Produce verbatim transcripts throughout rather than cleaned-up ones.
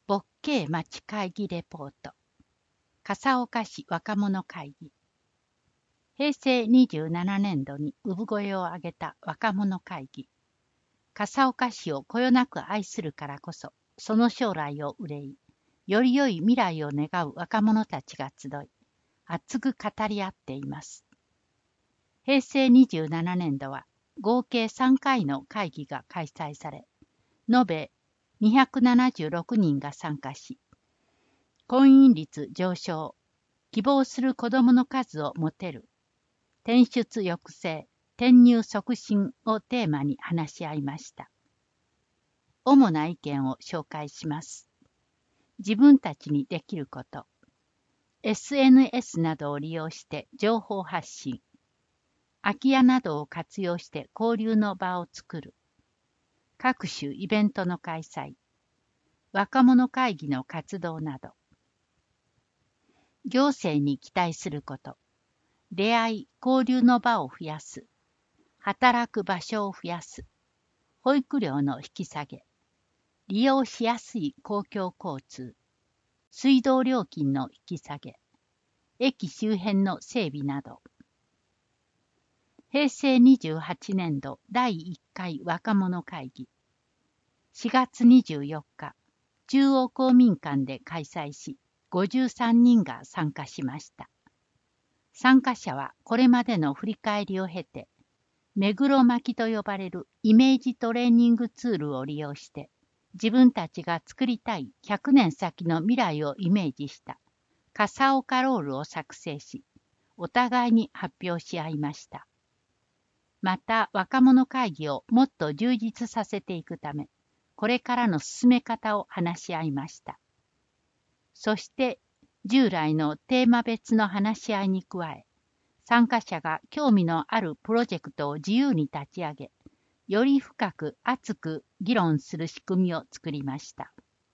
牧慶町会議レポート。笠岡市若者会議。へいせいにじゅうななねんどに産声を上げた若者会議。笠岡市をこよなく愛するからこそ、その将来を憂い、より良い未来を願う若者たちが集い、熱く語り合っています。へいせいにじゅうななねんどは合計さんかいの会議が開催され、延べにひゃくななじゅうろくにんが参加し、婚姻率上昇、希望する子どもの数を持てる、転出抑制、転入促進をテーマに話し合いました。主な意見を紹介します。自分たちにできること。エスエヌエス などを利用して情報発信。空き家などを活用して交流の場を作る。各種イベントの開催。若者会議の活動など。行政に期待すること。出会い、交流の場を増やす。働く場所を増やす。保育料の引き下げ。利用しやすい公共交通。水道料金の引き下げ。駅周辺の整備など。へいせいにじゅうはちねんどだいいっかい若者会議。しがつにじゅうよっか、中央公民館で開催し、ごじゅうさんにんが参加しました。参加者はこれまでの振り返りを経て、目黒巻きと呼ばれるイメージトレーニングツールを利用して、自分たちが作りたいひゃくねん先の未来をイメージした笠岡ロールを作成し、お互いに発表し合いました。また若者会議をもっと充実させていくため、これからの進め方を話し合いました。そして従来のテーマ別の話し合いに加え、参加者が興味のあるプロジェクトを自由に立ち上げ、より深く熱く議論する仕組みを作りました。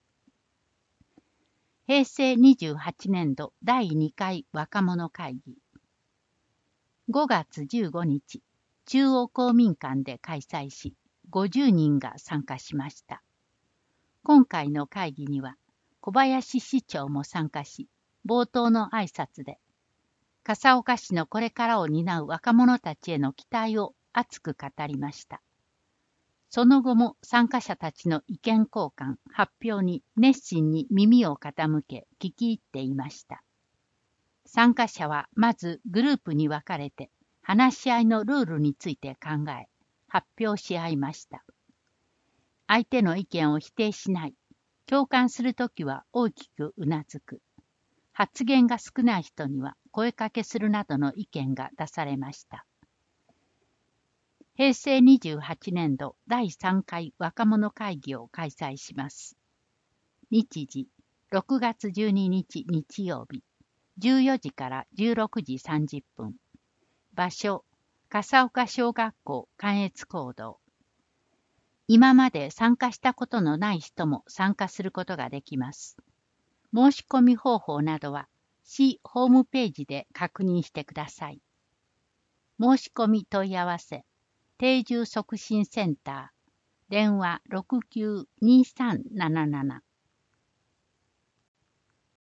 へいせいにじゅうはちねんどだいにかい若者会議。ごがつじゅうごにち、中央公民館で開催し、ごじゅうにんが参加しました。今回の会議には、小林市長も参加し、冒頭の挨拶で、笠岡市のこれからを担う若者たちへの期待を熱く語りました。その後も参加者たちの意見交換、発表に熱心に耳を傾け聞き入っていました。参加者はまずグループに分かれて話し合いのルールについて考え、発表し合いました。相手の意見を否定しない、共感するときは大きくうなずく。発言が少ない人には声かけするなどの意見が出されました。へいせいにじゅうはちねんどだいさんかい若者会議を開催します。日時、ろくがつじゅうににち日曜日、じゅうよじからじゅうろくじさんじゅっぷん。場所、笠岡小学校関越講堂。今まで参加したことのない人も参加することができます。申し込み方法などは市ホームページで確認してください。申し込み問い合わせ、定住促進センター、電話 ろくきゅうにさんなななな